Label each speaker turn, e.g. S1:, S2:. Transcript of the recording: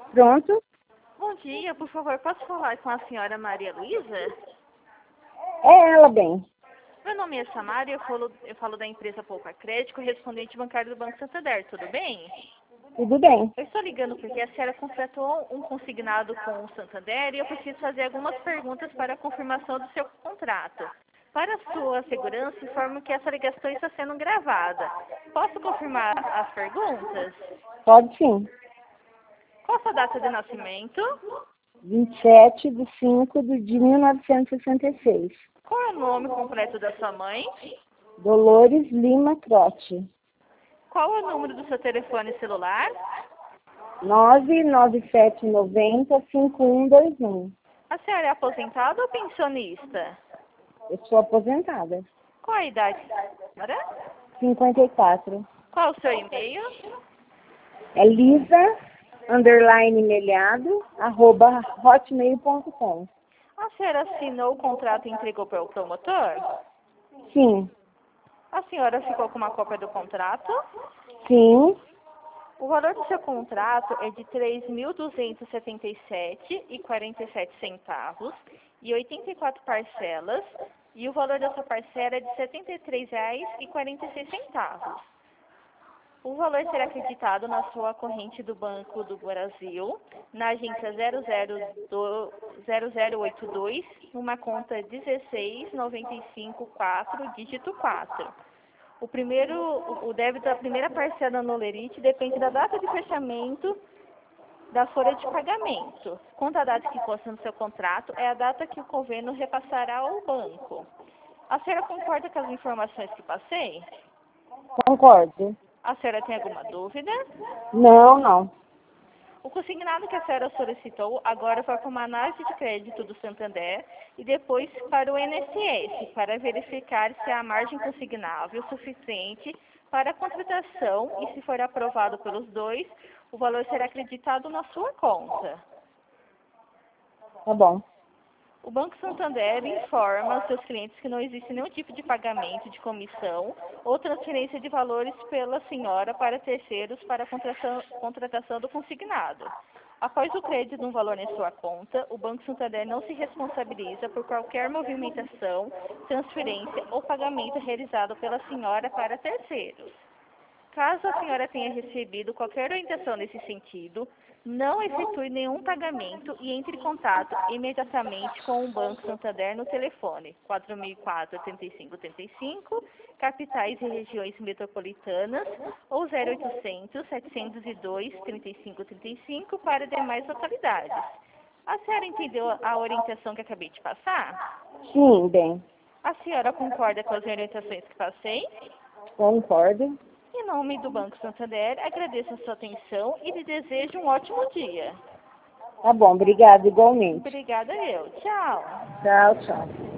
S1: Pronto?
S2: Bom dia, por favor, posso falar com a senhora Maria Luísa?
S1: É ela, bem.
S2: Meu nome é Samara e eu falo da empresa Poupa Crédito, correspondente bancário do Banco Santander, tudo bem?
S1: Tudo bem.
S2: Eu estou ligando porque a senhora contratou um consignado com o Santander e eu preciso fazer algumas perguntas para a confirmação do seu contrato. Para a sua segurança, informo que essa ligação está sendo gravada. Posso confirmar as perguntas?
S1: Pode sim.
S2: Qual a sua data de nascimento?
S1: 27/5/1966.
S2: Qual é o nome completo da sua mãe?
S1: Dolores Lima Trotti.
S2: Qual é o número do seu telefone celular?
S1: 99790-5121.
S2: A senhora é aposentada ou pensionista?
S1: Eu sou aposentada.
S2: Qual a idade da senhora?
S1: 54.
S2: Qual é o seu e-mail?
S1: É lisa_melhado@hotmail.com.
S2: A senhora assinou o contrato e entregou para o promotor?
S1: Sim.
S2: A senhora ficou com uma cópia do contrato?
S1: Sim.
S2: O valor do seu contrato é de R$ 3.277,47 e 84 parcelas, e o valor da sua parcela é de R$ 73,46. O valor será acreditado na sua corrente do Banco do Brasil, na agência 0082, numa conta 16954, dígito 4. O débito da primeira parcela no Lerite depende da data de fechamento da folha de pagamento. Quanto à data que consta no seu contrato, é a data que o convênio repassará ao banco. A senhora concorda com as informações que passei?
S1: Concordo.
S2: A senhora tem alguma dúvida?
S1: Não.
S2: O consignado que a senhora solicitou agora vai para uma análise de crédito do Santander e depois para o INSS, para verificar se há margem consignável suficiente para a contratação e, se for aprovado pelos dois, o valor será acreditado na sua conta.
S1: Tá bom.
S2: O Banco Santander informa seus clientes que não existe nenhum tipo de pagamento de comissão ou transferência de valores pela senhora para terceiros para a contratação do consignado. Após o crédito de um valor em sua conta, o Banco Santander não se responsabiliza por qualquer movimentação, transferência ou pagamento realizado pela senhora para terceiros. Caso a senhora tenha recebido qualquer orientação nesse sentido, não efetue nenhum pagamento e entre em contato imediatamente com o Banco Santander no telefone 4004-8585, capitais e regiões metropolitanas, ou 0800-702-3535 para demais localidades. A senhora entendeu a orientação que acabei de passar?
S1: Sim, bem.
S2: A senhora concorda com as orientações que passei?
S1: Concordo.
S2: Em nome do Banco Santander, agradeço a sua atenção e lhe desejo um ótimo dia.
S1: Tá bom, obrigada igualmente.
S2: Obrigada eu. Tchau.
S1: Tchau.